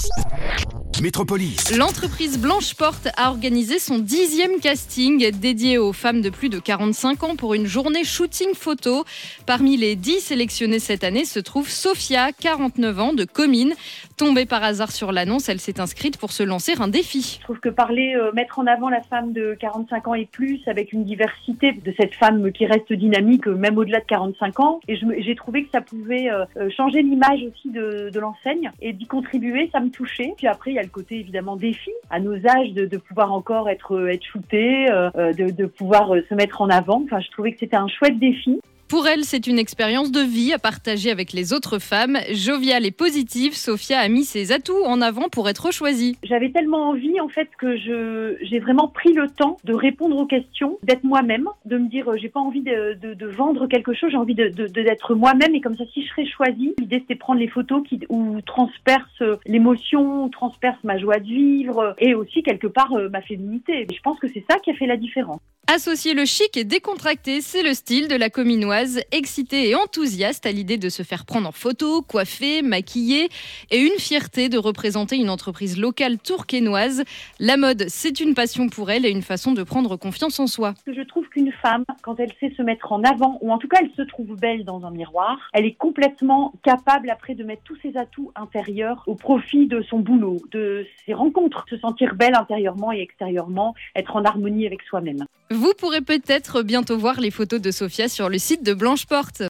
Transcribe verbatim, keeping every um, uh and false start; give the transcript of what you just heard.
Métropolis. L'entreprise Blanche Porte a organisé son dixième casting dédié aux femmes de plus de quarante-cinq ans pour une journée shooting photo. Parmi les dix sélectionnés cette année se trouve Sophia, quarante-neuf ans, de Comines. Tombée par hasard sur l'annonce, elle s'est inscrite pour se lancer un défi. Je trouve que parler, euh, mettre en avant la femme de quarante-cinq ans et plus, avec une diversité de cette femme qui reste dynamique, même au-delà de quarante-cinq ans, et je, j'ai trouvé que ça pouvait euh, changer l'image aussi de, de l'enseigne et d'y contribuer, ça me touchait. Puis après, il y a le côté évidemment défi, à nos âges, de, de pouvoir encore être, être shooté, euh, de, de pouvoir se mettre en avant. Enfin, je trouvais que c'était un chouette défi. Pour elle, c'est une expérience de vie à partager avec les autres femmes. Joviale et positive, Sophia a mis ses atouts en avant pour être choisie. J'avais tellement envie, en fait, que je, j'ai vraiment pris le temps de répondre aux questions, d'être moi-même, de me dire, j'ai pas envie de, de, de vendre quelque chose, j'ai envie de, de, de, d'être moi-même. Et comme ça, si je serais choisie, l'idée, c'était prendre les photos qui, où transpercent l'émotion, où transpercent ma joie de vivre et aussi, quelque part, ma féminité. Et je pense que c'est ça qui a fait la différence. Associer le chic et décontracté, c'est le style de la Cominoise, excitée et enthousiaste à l'idée de se faire prendre en photo, coiffée, maquillée, et une fierté de représenter une entreprise locale tourquenoise. La mode, c'est une passion pour elle et une façon de prendre confiance en soi. Je trouve qu'une femme, quand elle sait se mettre en avant, ou en tout cas elle se trouve belle dans un miroir, elle est complètement capable après de mettre tous ses atouts intérieurs au profit de son boulot, de ses rencontres, se sentir belle intérieurement et extérieurement, être en harmonie avec soi-même. Vous pourrez peut-être bientôt voir les photos de Sophia sur le site de Blanche Porte.